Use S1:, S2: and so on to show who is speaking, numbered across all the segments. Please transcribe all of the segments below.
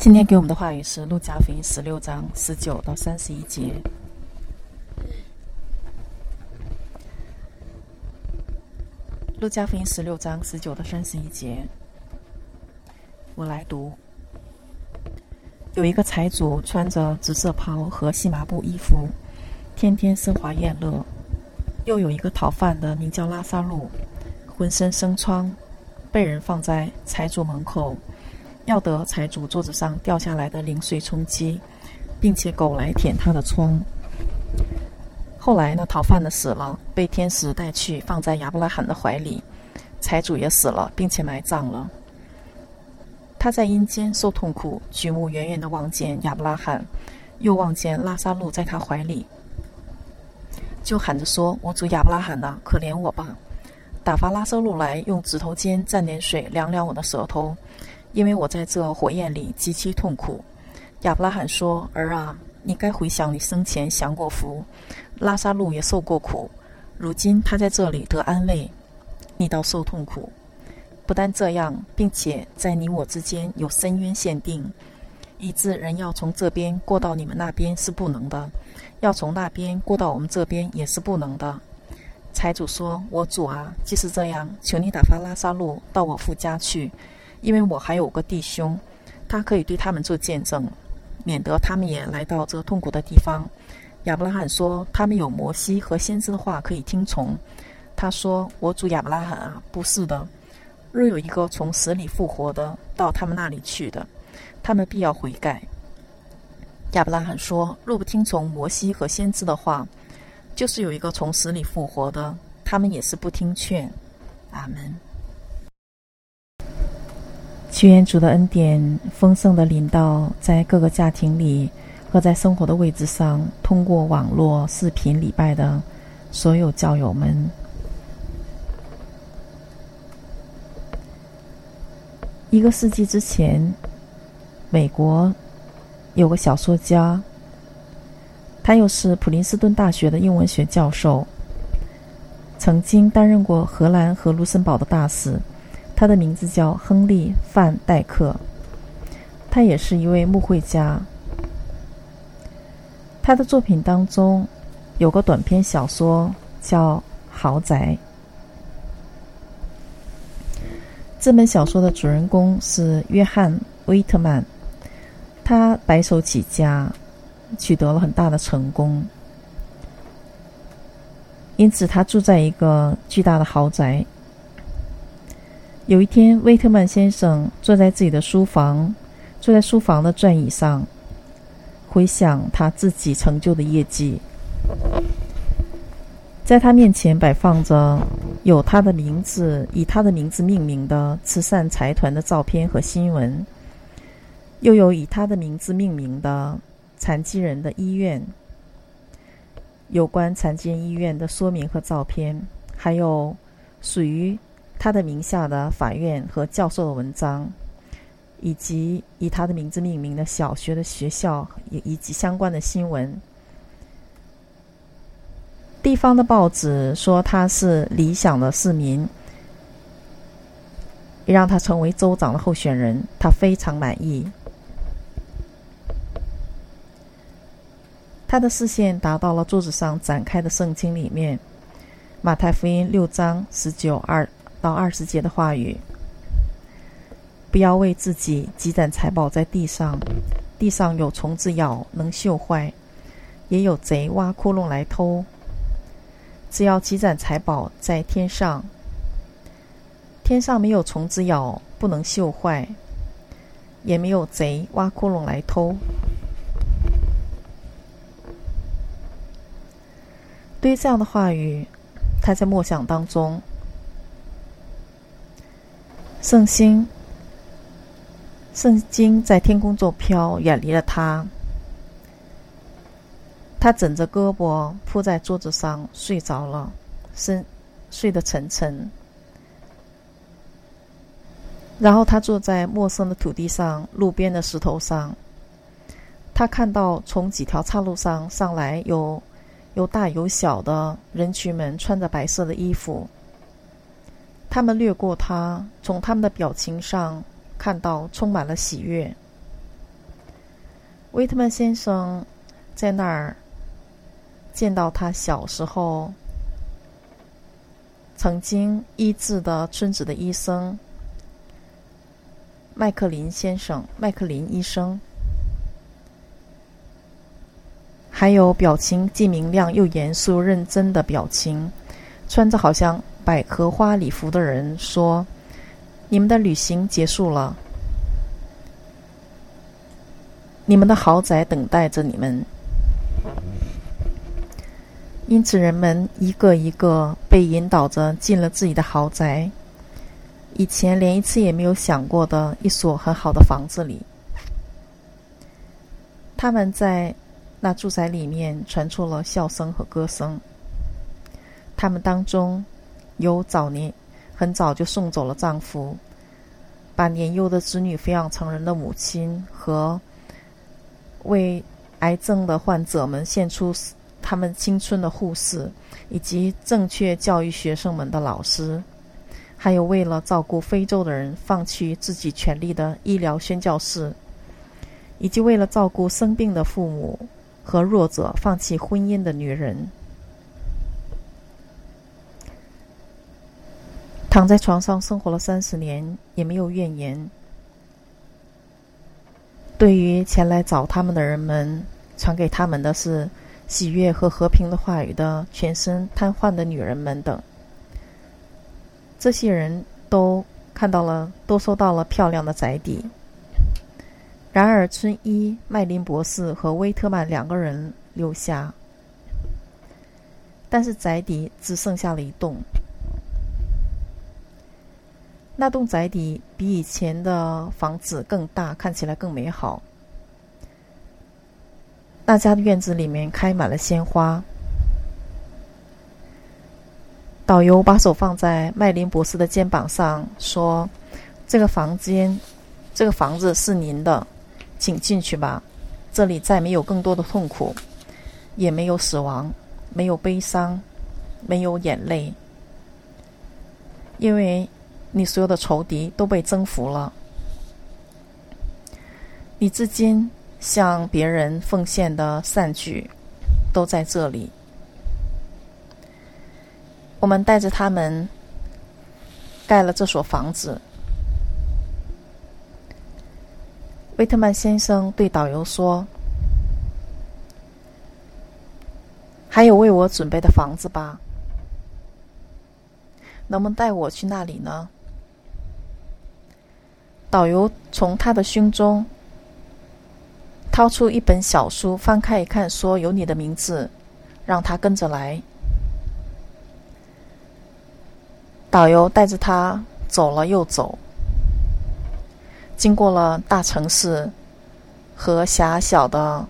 S1: 今天给我们的话语是路加福音16章19到31节。路加福音16章19到31节，我来读。有一个财主穿着紫色袍和细麻布衣服，天天奢华宴乐。又有一个讨饭的，名叫拉撒路，浑身生疮，被人放在财主门口，要得财主桌子上掉下来的零碎充饥，并且狗来舔他的疮。后来那讨饭的死了，被天使带去放在亚伯拉罕的怀里，财主也死了，并且埋葬了。他在阴间受痛苦，举目远远地望见亚伯拉罕，又望见拉撒路在他怀里，就喊着说：我主亚伯拉罕啊，可怜我吧，打发拉撒路来，用指头尖蘸点水凉凉我的舌头，因为我在这火焰里极其痛苦。亚伯拉罕说：儿啊，你该回想你生前享过福，拉撒路也受过苦，如今他在这里得安慰，你倒受痛苦。不但这样，并且在你我之间有深渊限定，以致人要从这边过到你们那边是不能的，要从那边过到我们这边也是不能的。财主说：我主啊，既是这样，求你打发拉撒路到我父家去，因为我还有个弟兄，他可以对他们做见证，免得他们也来到这痛苦的地方。亚伯拉罕说：他们有摩西和先知的话可以听从。他说：我主亚伯拉罕啊，不是的，若有一个从死里复活的到他们那里去的，他们必要悔改。亚伯拉罕说：若不听从摩西和先知的话，就是有一个从死里复活的，他们也是不听劝。阿门。祈愿主的恩典丰盛的临到在各个家庭里和在生活的位置上，通过网络视频礼拜的所有教友们。1个世纪之前，美国有个小说家，他又是普林斯顿大学的英文学教授，曾经担任过荷兰和卢森堡的大使。他的名字叫亨利·范戴克，他也是一位牧会家。他的作品当中有个短篇小说叫《豪宅》。这本小说的主人公是约翰·威特曼，他白手起家，取得了很大的成功，因此他住在一个巨大的豪宅。有一天，威特曼先生坐在自己的书房，坐在书房的转椅上，回想他自己成就的业绩。在他面前摆放着有他的名字，以他的名字命名的慈善财团的照片和新闻，又有以他的名字命名的残疾人的医院，有关残疾人医院的说明和照片，还有属于他的名下的法院和教授的文章，以及以他的名字命名的小学的学校以及相关的新闻。地方的报纸说他是理想的市民，也让他成为州长的候选人，他非常满意。他的视线达到了桌子上展开的圣经里面，马太福音6章19到20节的话语：不要为自己积攒财宝在地上，地上有虫子咬，能锈坏，也有贼挖窟窿来偷。只要积攒财宝在天上，天上没有虫子咬，不能锈坏，也没有贼挖窟窿来偷。对于这样的话语，他在默想当中，圣经在天空中飘，远离了他。他枕着胳膊铺在桌子上睡着了，睡得沉沉。然后他坐在陌生的土地上，路边的石头上，他看到从几条岔路上上来有大有小的人群们，穿着白色的衣服。他们掠过他，从他们的表情上看到充满了喜悦。 威特曼先生在那儿见到他小时候曾经医治的村子的医生麦克林医生，还有表情既明亮又严肃认真的表情，穿着好像百合花礼服的人说：你们的旅行结束了，你们的豪宅等待着你们。因此人们一个一个被引导着进了自己的豪宅，以前连一次也没有想过的一所很好的房子里。他们在那住宅里面传出了笑声和歌声。他们当中有很早就送走了丈夫，把年幼的子女抚养成人的母亲，和为癌症的患者们献出他们青春的护士，以及正确教育学生们的老师，还有为了照顾非洲的人放弃自己权利的医疗宣教士，以及为了照顾生病的父母和弱者放弃婚姻的女人。躺在床上生活了30年，也没有怨言。对于前来找他们的人们，传给他们的是喜悦和和平的话语的全身瘫痪的女人们等。这些人都收到了漂亮的宅邸。然而村医麦林博士和威特曼2个人留下，但是宅邸只剩下了1栋。那栋宅邸比以前的房子更大，看起来更美好。那家的院子里面开满了鲜花。导游把手放在麦林博士的肩膀上说：这个房子是您的，请进去吧。这里再没有更多的痛苦，也没有死亡，没有悲伤，没有眼泪，因为你所有的仇敌都被征服了。你至今向别人奉献的善举都在这里。我们带着他们盖了这所房子。威特曼先生对导游说：还有为我准备的房子吧，能不能带我去那里呢？导游从他的胸中掏出一本小书，翻开一看，说：有你的名字，让他跟着来。导游带着他走了又走，经过了大城市和狭小的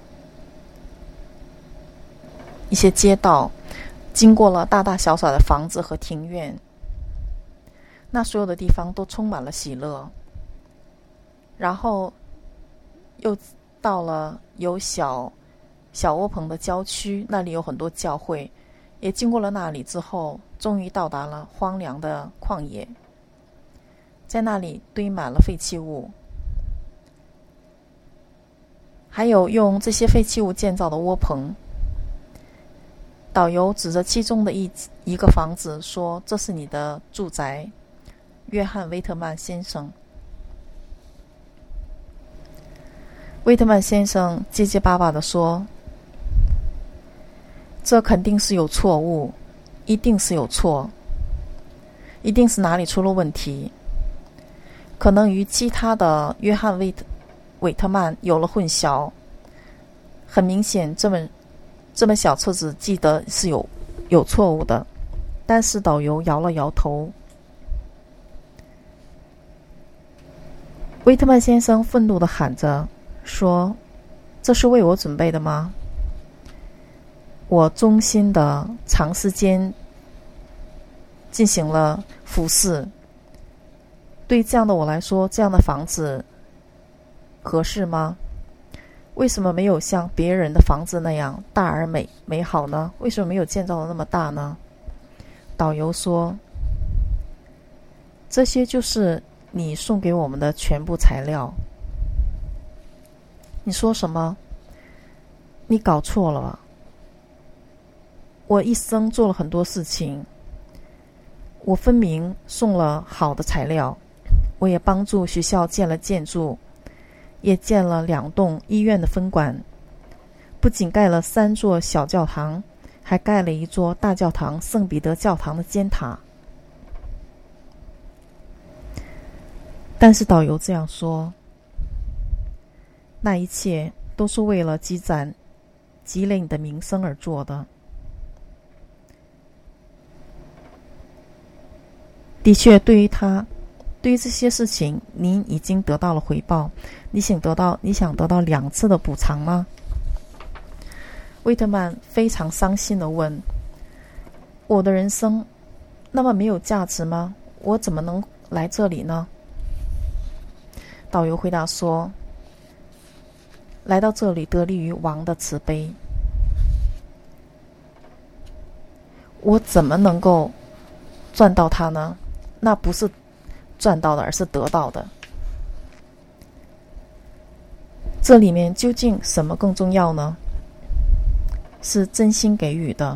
S1: 一些街道，经过了大大小小的房子和庭院，那所有的地方都充满了喜乐。然后又到了有小窝棚的郊区，那里有很多教会，也经过了那里之后，终于到达了荒凉的旷野。在那里堆满了废弃物，还有用这些废弃物建造的窝棚。导游指着其中的一个房子说：这是你的住宅，约翰·威特曼先生。威特曼先生结结巴巴地说：这肯定是有错误，一定是有错，一定是哪里出了问题，可能与其他的约翰·韦特曼有了混淆。很明显这本小册子记得是有错误的。但是导游摇了摇头。威特曼先生愤怒地喊着说：这是为我准备的吗？我衷心的长时间进行了服侍，对这样的我来说，这样的房子合适吗？为什么没有像别人的房子那样大而美好呢？为什么没有建造的那么大呢？导游说：这些就是你送给我们的全部材料。你说什么？ 你搞错了，我一生做了很多事情，我分明送了好的材料，我也帮助学校建了建筑，也建了2栋医院的分馆，不仅盖了3座小教堂，还盖了1座大教堂圣彼得教堂的尖塔。但是导游这样说，那一切都是为了积累你的名声而做的。的确，对于这些事情，您已经得到了回报。你想得到2次的补偿吗？魏特曼非常伤心地问：我的人生那么没有价值吗？我怎么能来这里呢？导游回答说：来到这里得力于王的慈悲。我怎么能够赚到它呢？那不是赚到的，而是得到的。这里面究竟什么更重要呢？是真心给予的，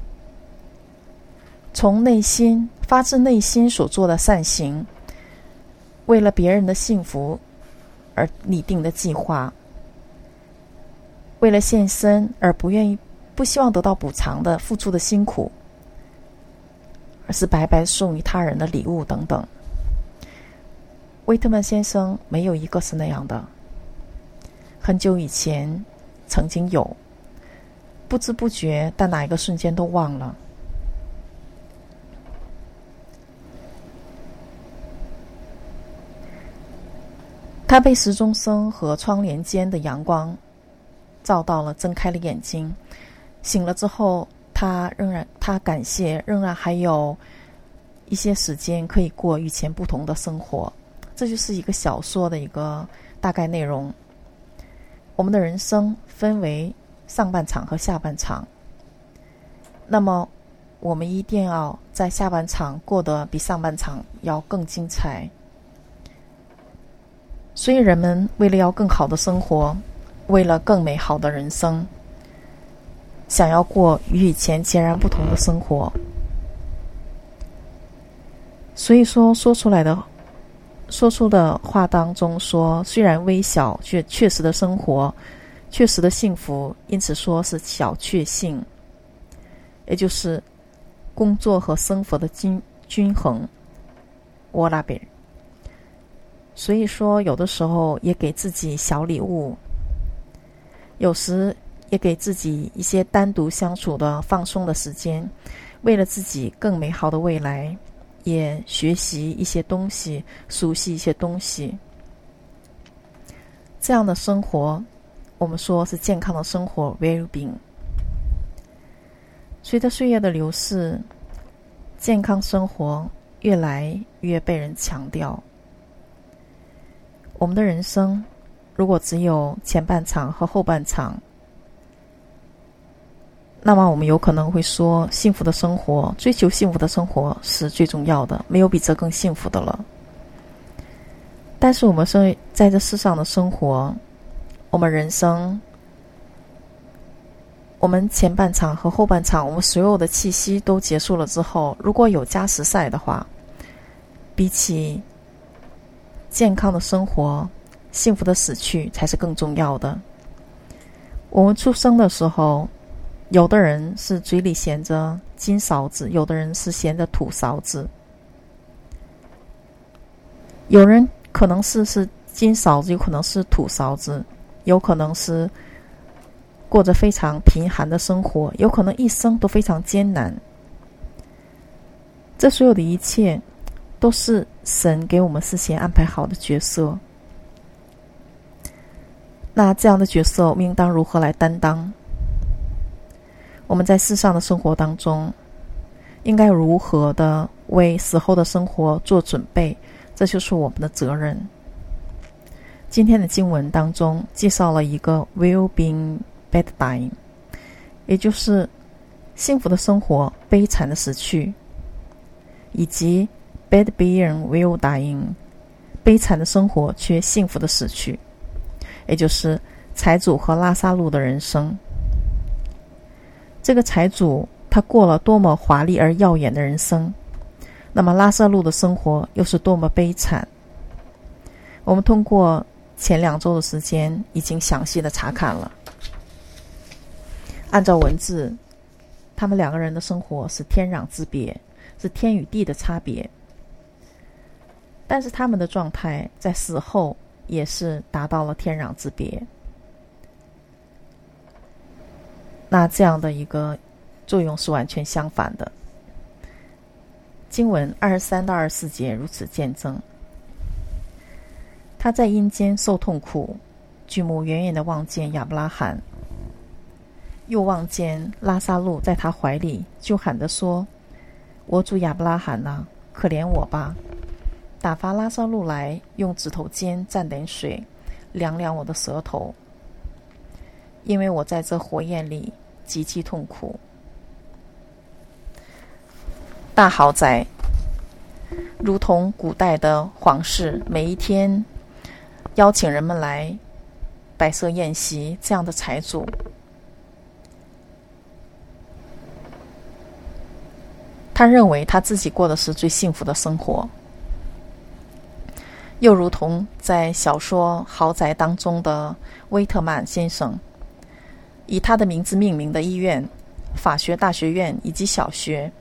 S1: 从内心发自内心所做的善行，为了别人的幸福而拟定的计划，为了献身而不希望得到补偿的付出的辛苦，而是白白送予他人的礼物等等。威特曼先生没有一个是那样的。很久以前曾经有，不知不觉，但哪一个瞬间都忘了。他被时钟声和窗帘间的阳光照到了，睁开了眼睛。醒了之后，他感谢仍然还有一些时间可以过与前不同的生活。这就是一个小说的一个大概内容。我们的人生分为上半场和下半场，那么我们一定要在下半场过得比上半场要更精彩。所以人们为了要更好的生活，为了更美好的人生，想要过与以前截然不同的生活。所以说出的话当中说，虽然微小，却确实的生活，确实的幸福，因此说是小确幸，也就是工作和生活的均衡。沃拉贝。所以说有的时候也给自己小礼物，有时也给自己一些单独相处的放松的时间，为了自己更美好的未来，也学习一些东西，熟悉一些东西。这样的生活我们说是健康的生活 well-being。 随着岁月的流逝，健康生活越来越被人强调。我们的人生如果只有前半场和后半场，那么我们有可能会说，幸福的生活，追求幸福的生活是最重要的，没有比这更幸福的了。但是我们在这世上的生活，我们人生，我们前半场和后半场，我们所有的气息都结束了之后，如果有加时赛的话，比起健康的生活，幸福的死去才是更重要的。我们出生的时候，有的人是嘴里衔着金勺子，有的人是衔着土勺子。有人可能是金勺子，有可能是土勺子，有可能是过着非常贫寒的生活，有可能一生都非常艰难。这所有的一切都是神给我们事先安排好的角色。那这样的角色我们应当如何来担当？我们在世上的生活当中应该如何的为死后的生活做准备，这就是我们的责任。今天的经文当中介绍了一个 well-being bad dying， 也就是幸福的生活悲惨的死去，以及 bad being well dying， 悲惨的生活却幸福的死去，也就是财主和拉撒路的人生。 这个财主他过了多么华丽而耀眼的人生，那么拉撒路的生活又是多么悲惨。我们通过前2周的时间已经详细的查看了。按照文字，他们2个人的生活是天壤之别，是天与地的差别。但是他们的状态在死后也是达到了天壤之别。那这样的一个作用是完全相反的。经文23到24节如此见证：他在阴间受痛苦，举目远远地望见亚伯拉罕，又望见拉撒路在他怀里，就喊着说：我主亚伯拉罕啊，可怜我吧，打发拉撒路来，用指头尖蘸点水，凉凉我的舌头，因为我在这火焰里极其痛苦。大豪宅，如同古代的皇室每一天邀请人们来摆设宴席，这样的财主，他认为他自己过的是最幸福的生活。又如同在小说《豪宅》当中的威特曼先生，以他的名字命名的医院、法学大学院以及小学，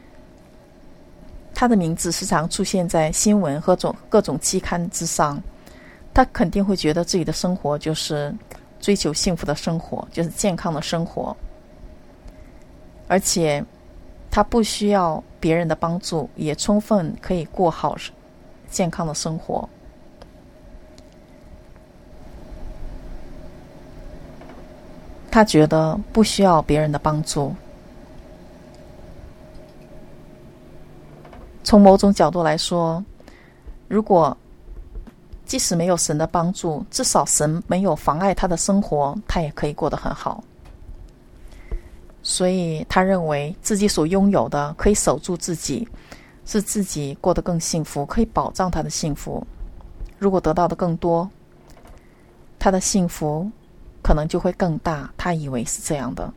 S1: 他的名字时常出现在新闻和各种期刊之上。他肯定会觉得自己的生活就是追求幸福的生活，就是健康的生活，而且他不需要别人的帮助，也充分可以过好健康的生活。他觉得不需要别人的帮助。从某种角度来说，如果即使没有神的帮助，至少神没有妨碍他的生活，他也可以过得很好。所以他认为自己所拥有的可以守住自己，是自己过得更幸福，可以保障他的幸福。如果得到的更多，他的幸福可能就会更大，他以为是这样的。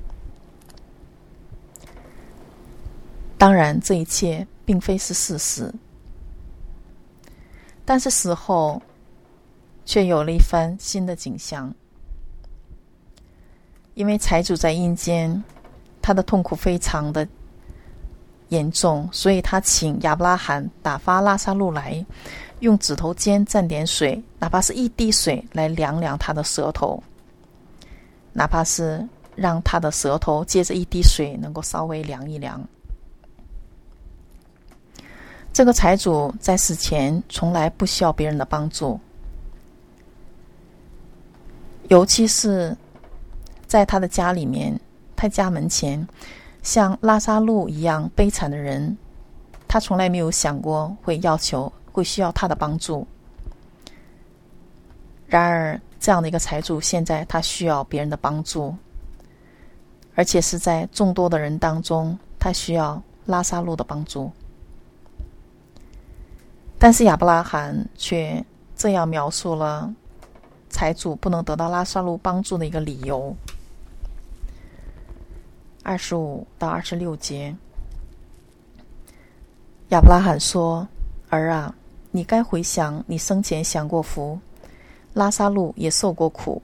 S1: 当然这一切并非是事实，但是死后却有了一番新的景象。因为财主在阴间，他的痛苦非常的严重，所以他请亚伯拉罕打发拉撒路来，用指头尖蘸点水，哪怕是一滴水，来凉凉他的舌头，哪怕是让他的舌头借着一滴水能够稍微凉一凉。这个财主在死前从来不需要别人的帮助，尤其是在他的家里面，他家门前像拉撒路一样悲惨的人，他从来没有想过会需要他的帮助。然而这样的一个财主，现在他需要别人的帮助，而且是在众多的人当中，他需要拉撒路的帮助。但是亚伯拉罕却这样描述了财主不能得到拉撒路帮助的一个理由。25到26节，亚伯拉罕说：儿啊，你该回想你生前享过福，拉撒路也受过苦，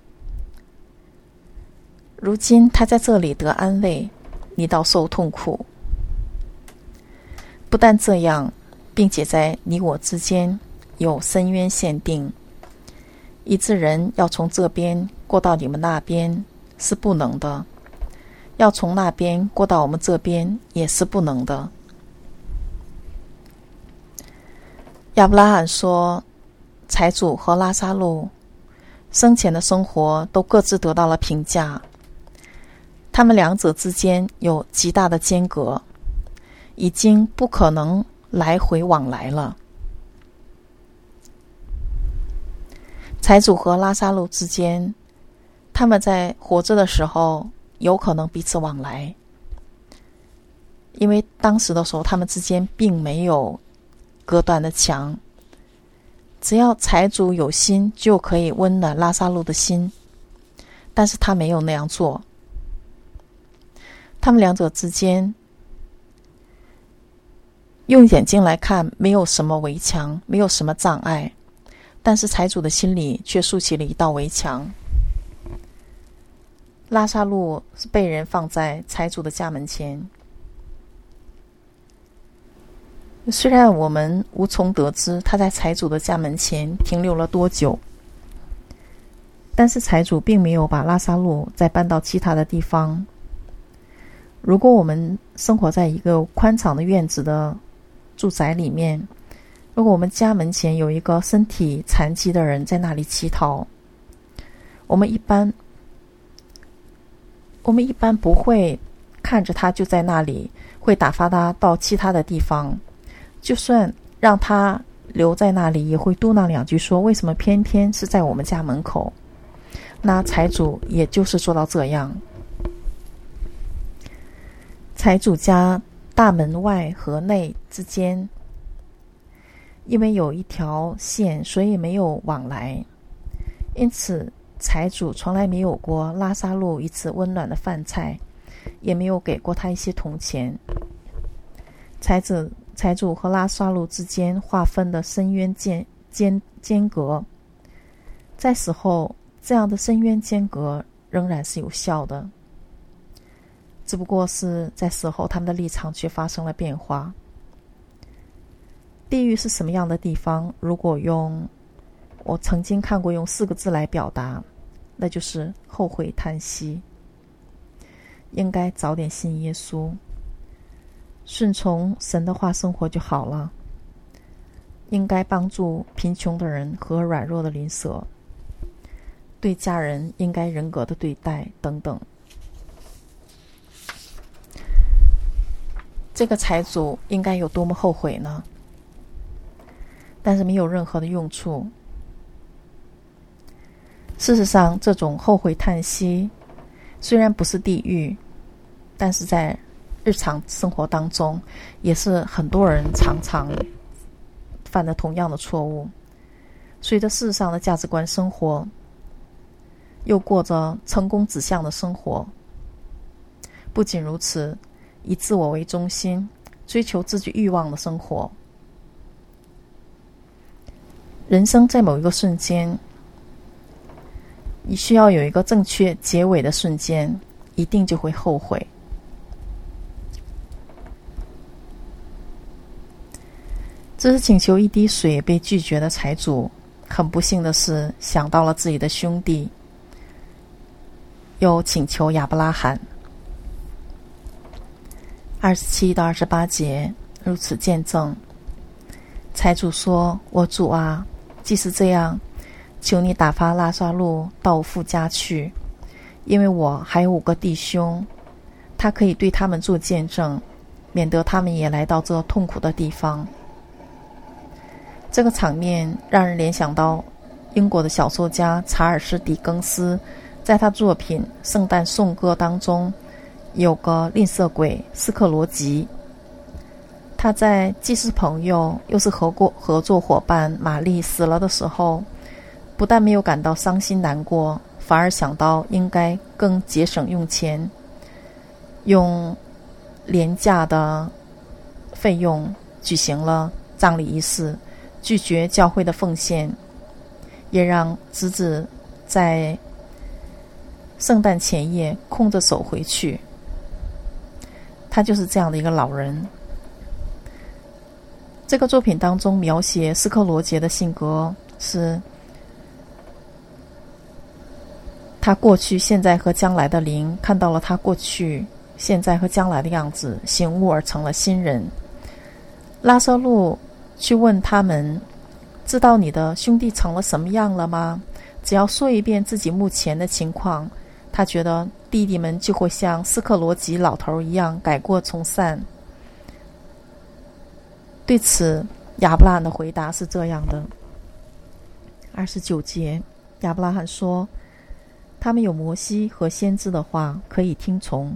S1: 如今他在这里得安慰，你倒受痛苦。不但这样，并且在你我之间有深渊限定，以致人要从这边过到你们那边是不能的，要从那边过到我们这边也是不能的。亚伯拉罕说，财主和拉撒路生前的生活都各自得到了评价，他们两者之间有极大的间隔，已经不可能来回往来了。财主和拉撒路之间，他们在活着的时候有可能彼此往来，因为当时的时候他们之间并没有隔断的墙，只要财主有心就可以温暖拉撒路的心，但是他没有那样做。 他们两者之间用眼睛来看没有什么围墙，没有什么障碍，但是财主的心里却竖起了一道围墙。拉萨路是被人放在财主的家门前，虽然我们无从得知他在财主的家门前停留了多久，但是财主并没有把拉萨路再搬到其他的地方。如果我们生活在一个宽敞的院子的住宅里面，如果我们家门前有一个身体残疾的人在那里乞讨，我们一般不会看着他就在那里，会打发他到其他的地方。就算让他留在那里，也会嘟囔两句说为什么偏偏是在我们家门口。那财主也就是做到这样。财主家大门外和内之间因为有一条线，所以没有往来，因此财主从来没有过拉萨路一次温暖的饭菜，也没有给过他一些铜钱。财主和拉萨路之间划分的深渊间隔，在死后这样的深渊间隔仍然是有效的，只不过是在死后他们的立场却发生了变化。地狱是什么样的地方？如果我曾经看过用4个字来表达，那就是后悔叹息。应该早点信耶稣，顺从神的话生活就好了。应该帮助贫穷的人和软弱的邻舍，对家人应该人格的对待等等。这个财主应该有多么后悔呢？但是没有任何的用处。事实上，这种后悔叹息虽然不是地狱，但是在日常生活当中也是很多人常常犯的同样的错误。随着世上的价值观生活，又过着成功指向的生活。不仅如此，以自我为中心，追求自己欲望的生活。人生在某一个瞬间，你需要有一个正确结尾的瞬间，一定就会后悔。这是请求一滴水被拒绝的财主，很不幸的是想到了自己的兄弟，又请求亚伯拉罕。27到28节如此见证。财主说：我主啊，既是这样，求你打发拉萨路到我父家去，因为我还有5个弟兄，他可以对他们做见证，免得他们也来到这痛苦的地方。这个场面让人联想到英国的小说家查尔斯·狄更斯在他作品《圣诞颂歌》当中有个吝啬鬼斯克罗吉。他在既是朋友又是合作伙伴玛丽死了的时候，不但没有感到伤心难过，反而想到应该更节省用钱，用廉价的费用举行了葬礼仪式，拒绝教会的奉献，也让侄子在圣诞前夜空着手回去。他就是这样的一个老人。这个作品当中描写斯克罗杰的性格是，他过去、现在和将来的灵看到了他过去、现在和将来的样子，醒悟而成了新人。拉撒路去问他们，知道你的兄弟成了什么样了吗？只要说一遍自己目前的情况，他觉得弟弟们就会像斯克罗吉老头一样改过从善。对此，亚伯拉罕的回答是这样的。29节，亚伯拉罕说：他们有摩西和先知的话可以听从。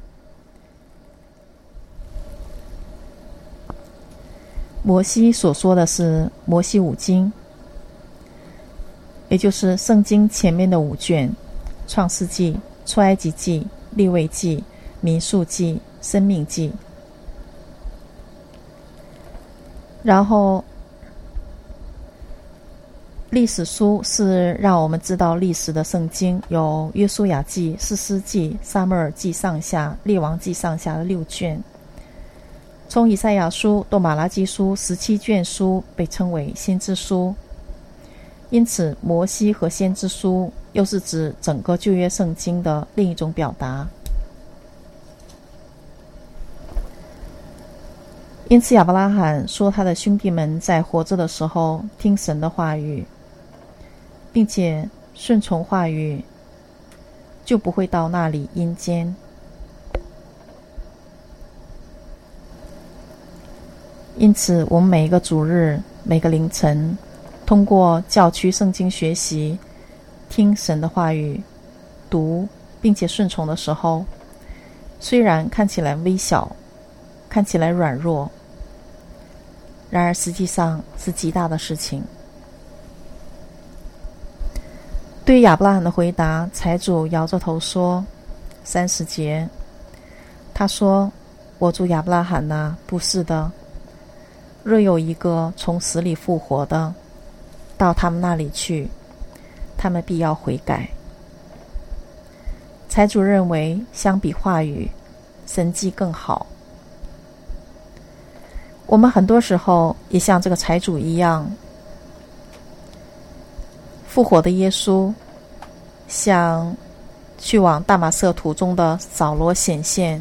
S1: 摩西所说的是摩西5经，也就是圣经前面的5卷：创世纪、出埃及记、利未记、 民数记、生命记。然后历史书是让我们知道历史的圣经，有约书亚记、士师记、撒母耳记上下、列王记上下的6卷。从以赛亚书到马拉基书17卷书被称为先知书，因此摩西和先知书又是指整个旧约圣经的另一种表达。因此亚伯拉罕说他的兄弟们在活着的时候听神的话语，并且顺从话语，就不会到那里阴间。因此我们每一个主日，每个凌晨，通过教区圣经学习，听神的话语，读并且顺从的时候，虽然看起来微小，看起来软弱，然而实际上是极大的事情。对于亚伯拉罕的回答，财主摇着头说，30节，他说，我主亚伯拉罕哪，不是的，若有一个从死里复活的，到他们那里去，他们必要悔改。财主认为相比话语，神迹更好。我们很多时候也像这个财主一样，复活的耶稣向去往大马色途中的扫罗显现，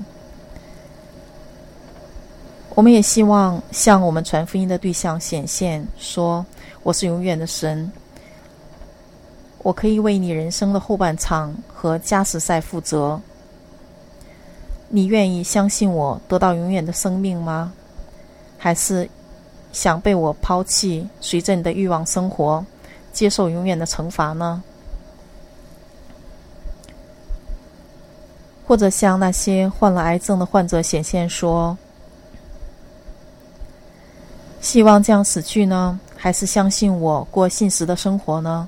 S1: 我们也希望向我们传福音的对象显现，说我是永远的神，我可以为你人生的后半场和加时赛负责。你愿意相信我得到永远的生命吗？还是想被我抛弃，随着你的欲望生活，接受永远的惩罚呢？或者向那些患了癌症的患者显现说，希望这样死去呢，还是相信我过信实的生活呢？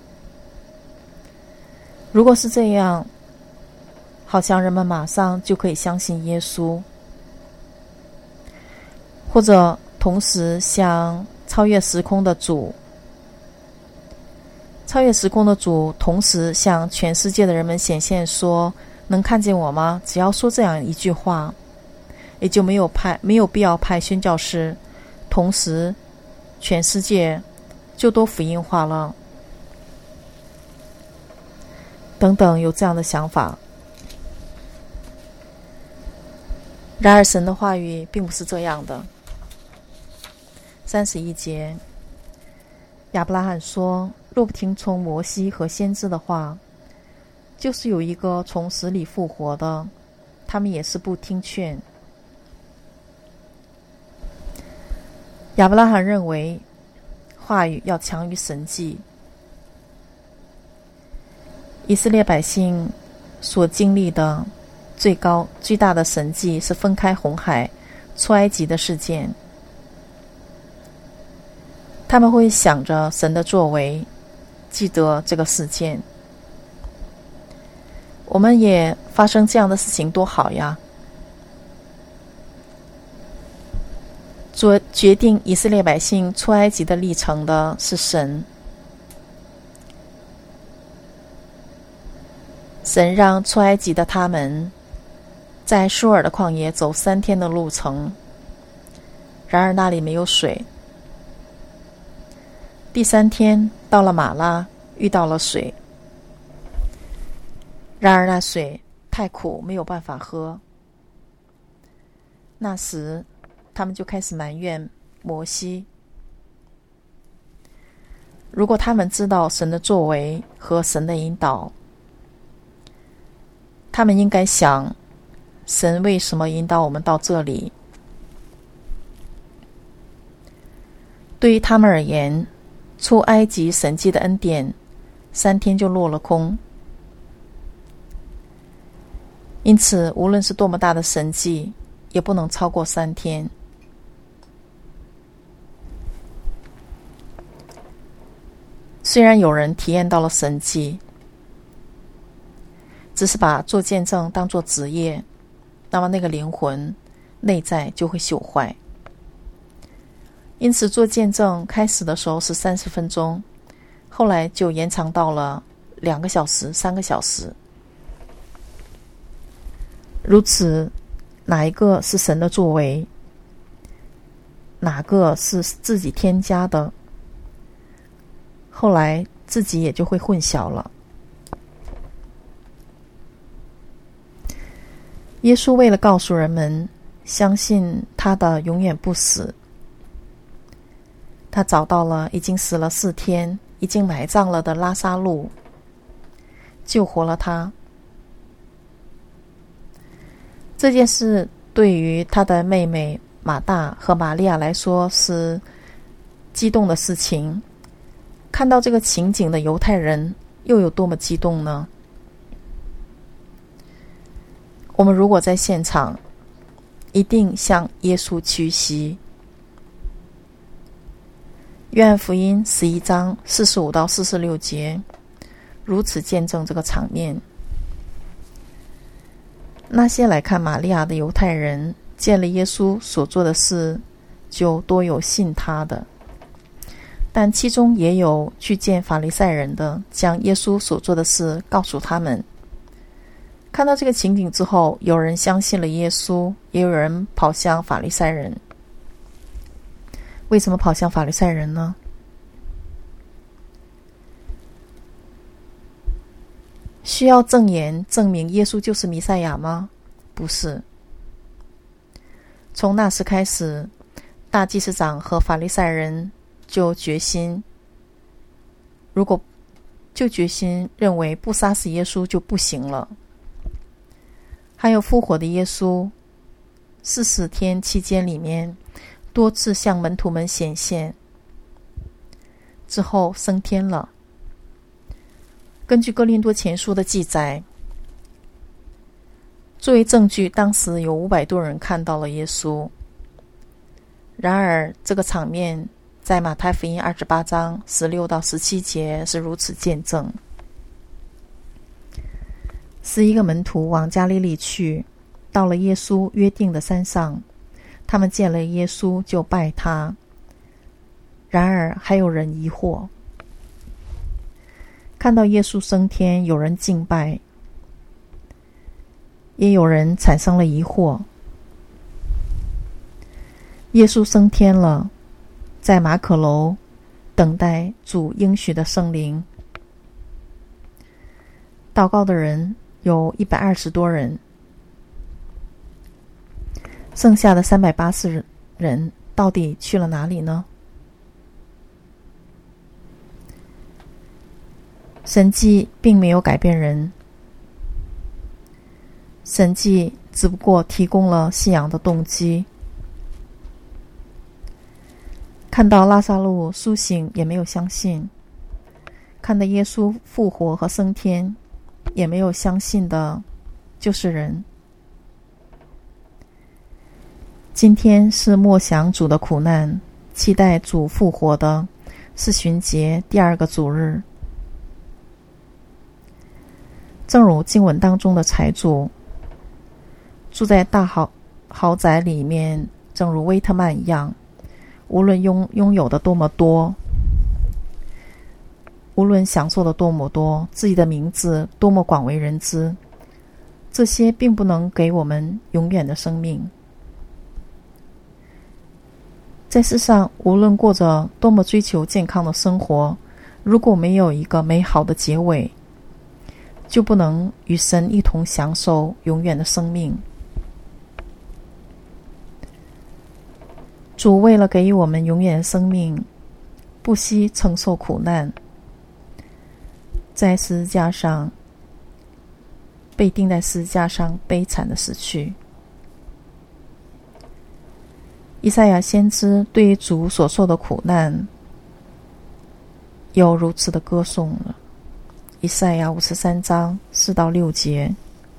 S1: 如果是这样，好像人们马上就可以相信耶稣。或者同时向超越时空的主同时向全世界的人们显现说，能看见我吗？只要说这样一句话，也就没有必要派宣教士，同时全世界就都福音化了，等等，有这样的想法。然而神的话语并不是这样的。31节，亚伯拉罕说，若不听从摩西和先知的话，就是有一个从死里复活的，他们也是不听劝。亚伯拉罕认为话语要强于神迹。以色列百姓所经历的最大的神迹是分开红海、出埃及的事件。他们会想着神的作为，记得这个事件。我们也发生这样的事情多好呀！决定以色列百姓出埃及的历程的是神。神让出埃及的他们在舒尔的旷野走3天的路程，然而那里没有水。第3天到了马拉，遇到了水，然而那水太苦，没有办法喝。那时他们就开始埋怨摩西。如果他们知道神的作为和神的引导，他们应该想，神为什么引导我们到这里？对于他们而言，出埃及神迹的恩典3天就落了空。因此无论是多么大的神迹，也不能超过3天。虽然有人体验到了神迹，只是把做见证当作职业， 那么那个灵魂内在就会朽坏。因此做见证开始的时候是30分钟，后来就延长到了2个小时、3个小时。如此，哪一个是神的作为，哪个是自己添加的，后来自己也就会混淆了。耶稣为了告诉人们相信他的永远不死，他找到了已经死了4天、已经埋葬了的拉撒路，救活了他。这件事对于他的妹妹马大和玛利亚来说是激动的事情，看到这个情景的犹太人又有多么激动呢？我们如果在现场，一定向耶稣屈膝。约翰福音11章45到46节如此见证这个场面。那些来看玛利亚的犹太人见了耶稣所做的事，就多有信他的，但其中也有去见法利赛人的，将耶稣所做的事告诉他们。看到这个情景之后，有人相信了耶稣，也有人跑向法利赛人。为什么跑向法利赛人呢？需要证言证明耶稣就是弥赛亚吗？不是。从那时开始，大祭司长和法利赛人就决心认为不杀死耶稣就不行了。还有复活的耶稣，40天期间里面多次向门徒们显现，之后升天了。根据哥林多前书的记载，作为证据，当时有500多人看到了耶稣。然而这个场面在马太福音28章16到17节是如此见证。11个门徒往加利利去，到了耶稣约定的山上，他们见了耶稣就拜他。然而还有人疑惑，看到耶稣升天，有人敬拜，也有人产生了疑惑。耶稣升天了，在马可楼等待主应许的圣灵。祷告的人有120多人，剩下的380人到底去了哪里呢？神迹并没有改变人，神迹只不过提供了信仰的动机。看到拉撒路苏醒也没有相信，看到耶稣复活和升天也没有相信的，就是人。今天是默想主的苦难，期待主复活的是旬节第2个主日。正如经文当中的财主住在大豪宅里面，正如威特曼一样，无论拥有的多么多，无论享受的多么多，自己的名字多么广为人知，这些并不能给我们永远的生命。在世上，无论过着多么追求健康的生活，如果没有一个美好的结尾，就不能与神一同享受永远的生命。主为了给予我们永远的生命，不惜承受苦难，在十字架上被钉在十字架上悲惨的死去。以赛亚先知对于主所受的苦难有如此的歌颂了。以赛亚53章4到6节，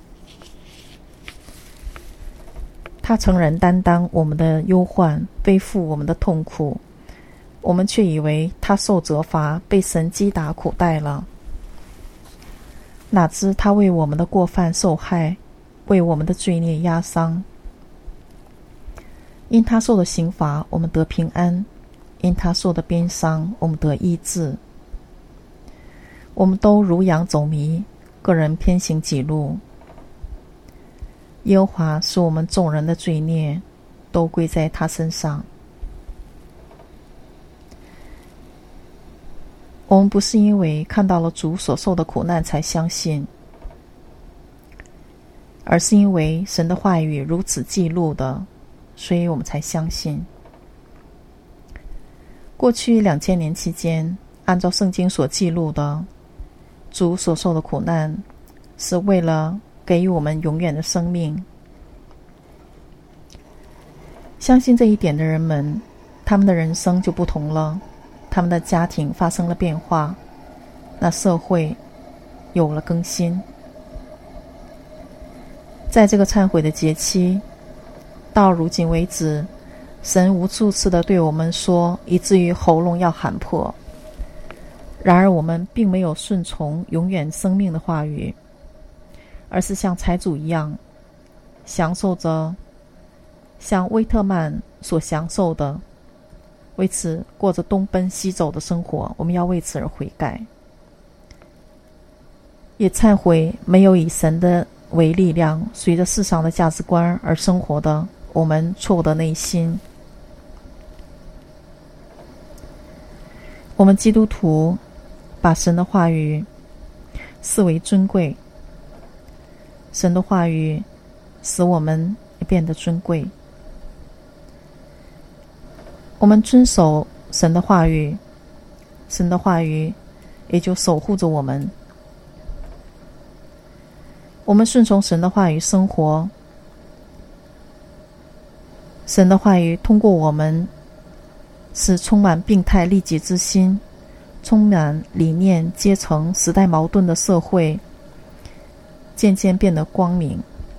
S1: 他诚然担当我们的忧患，背负我们的痛苦，我们却以为他受责罚，被神击打苦待了。哪知他为我们的过犯受害， 为我们的罪孽压伤，因他受的刑罚，我们得平安；因他受的鞭伤，我们得医治。我们都如羊走迷，个人偏行己路。耶和华使我们众人的罪孽都归在他身上。我们不是因为看到了主所受的苦难才相信，而是因为神的话语如此记录的，所以我们才相信。过去2000年期间，按照圣经所记录的，主所受的苦难是为了给予我们永远的生命。相信这一点的人们，他们的人生就不同了，他们的家庭发生了变化，那社会有了更新。在这个忏悔的节期，到如今为止，神无数次的对我们说，以至于喉咙要喊破。然而我们并没有顺从永远生命的话语，而是像财主一样，享受着像威特曼所享受的，为此过着东奔西走的生活。我们要为此而悔改，也忏悔没有以神的为力量，随着世上的价值观而生活的我们错误的内心。我们基督徒把神的话语视为尊贵，神的话语使我们也变得尊贵。我们遵守神的话语，神的话语也就守护着我们。我们顺从神的话语生活，神的话语通过我们，使充满病态利己之心、充满理念、阶层、时代矛盾的社会渐渐变得光明。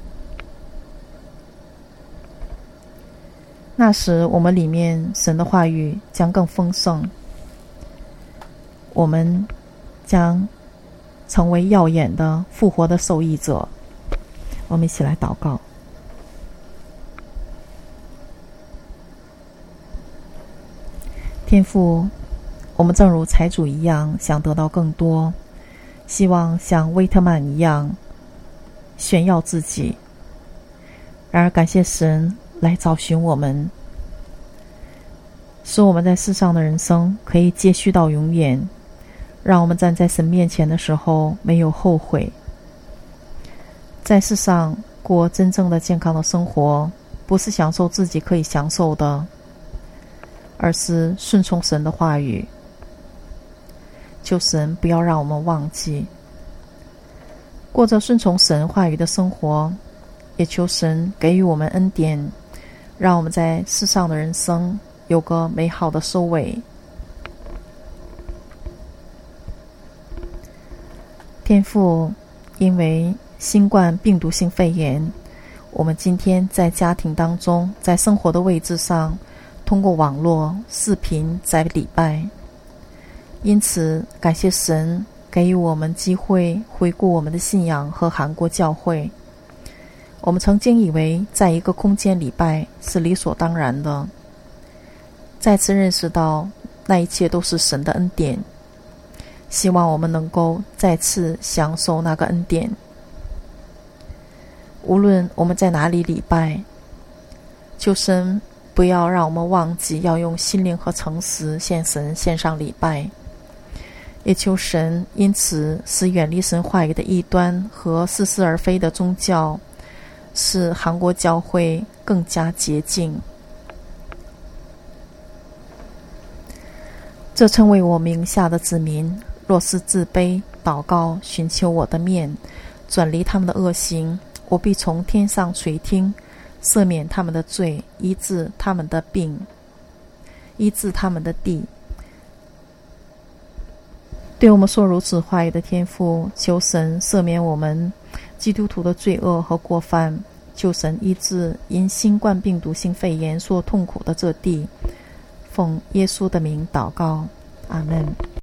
S1: 那时我们里面神的话语将更丰盛，我们将成为耀眼的复活的受益者。我们一起来祷告。天父，我们正如财主一样，想得到更多，希望像威特曼一样炫耀自己。然而感谢神来找寻我们，使我们在世上的人生可以接续到永远，让我们站在神面前的时候没有后悔。在世上过真正的健康的生活，不是享受自己可以享受的，而是顺从神的话语。求神不要让我们忘记过着顺从神话语的生活，也求神给予我们恩典，让我们在世上的人生有个美好的收尾。天父，因为新冠病毒性肺炎，我们今天在家庭当中，在生活的位置上，通过网络视频在礼拜。因此感谢神给予我们机会回顾我们的信仰和韩国教会。我们曾经以为在一个空间礼拜是理所当然的，再次认识到那一切都是神的恩典，希望我们能够再次享受那个恩典。无论我们在哪里礼拜，求神不要让我们忘记要用心灵和诚实献神，献上礼拜。也求神因此使远离神话语的异端和似是而非的宗教，使韩国教会更加洁净。这称为我名下的子民，若是自卑祷告，寻求我的面，转离他们的恶行，我必从天上垂听，赦免他们的罪，医治他们的病，医治他们的地。对我们说如此话语的天父，求神赦免我们基督徒的罪恶和过犯，求神医治因新冠病毒性肺炎所痛苦的这地。奉耶稣的名祷告，阿们。